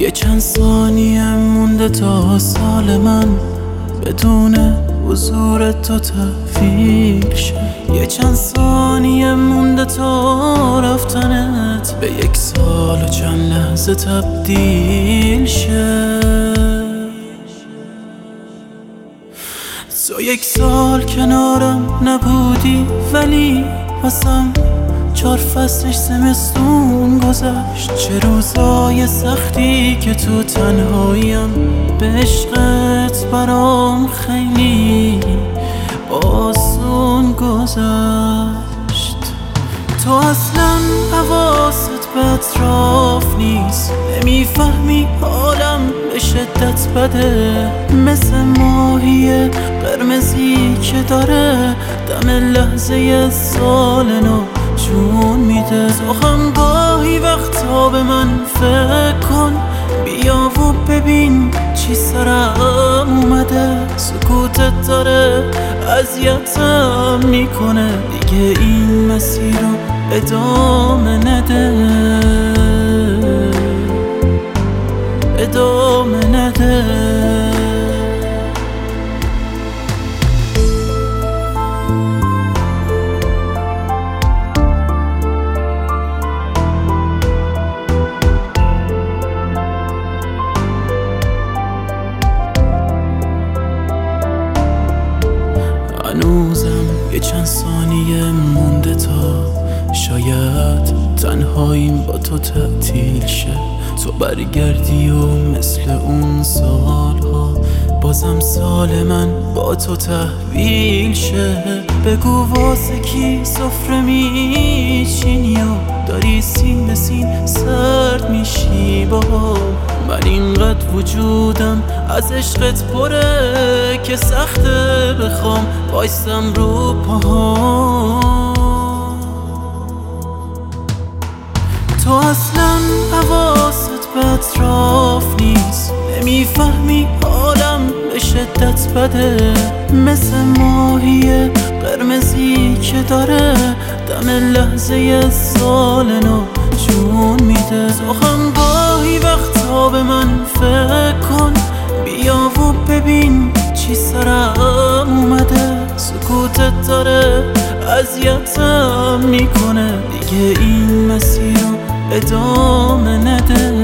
یه چند ثانیه مونده تا سال من بدون حضور تو تحویل شه. یه چند ثانیه مونده تا رفتنت به 1 سال و چند لحظه تبدیل شه. تو 1 سال کنارم نبودی ولی واسم 4 فصلش زمستون گذشت. چه روزای سختی که تو تنهاییم، به عشقت برام خیلی آسون گذشت. تو اصلا حواست به اطراف نیست، نمیفهمی حالم به شدت بده، مثل ماهی قرمزی که داره دم لحظه سال نو جون میده. تو هم گاهی وقتا به من فکر کن، بیا و ببین چی سرم اومده. سکوتت داره اذیتم میکنه، دیگه این مسیر رو ادامه نده، ادامه نده. هنوزم یه چند ثانیه مونده تا شاید تنهاییم با تو تعطیل شه. تو برگردی و مثل اون سالها بازم سال من با تو تحویل شه. بگو واسه کی سفره میچینی و داری سین به سین سرد میشی با من. اینقدر وجودم از عشقت پره که سخته بخوام وایسم رو پاها. تو اصلا حواست به اطراف نیست، نمیفهمی حالم به شدت بده، مثل ماهی قرمزی که داره دم لحظه سال نو جون میده. تو هم گاهی وقتا به من فکر کن، بیا و ببین چی سرم اومده. سکوتت داره اذیتم میکنه، دیگه این مسیر رو ادامه نده.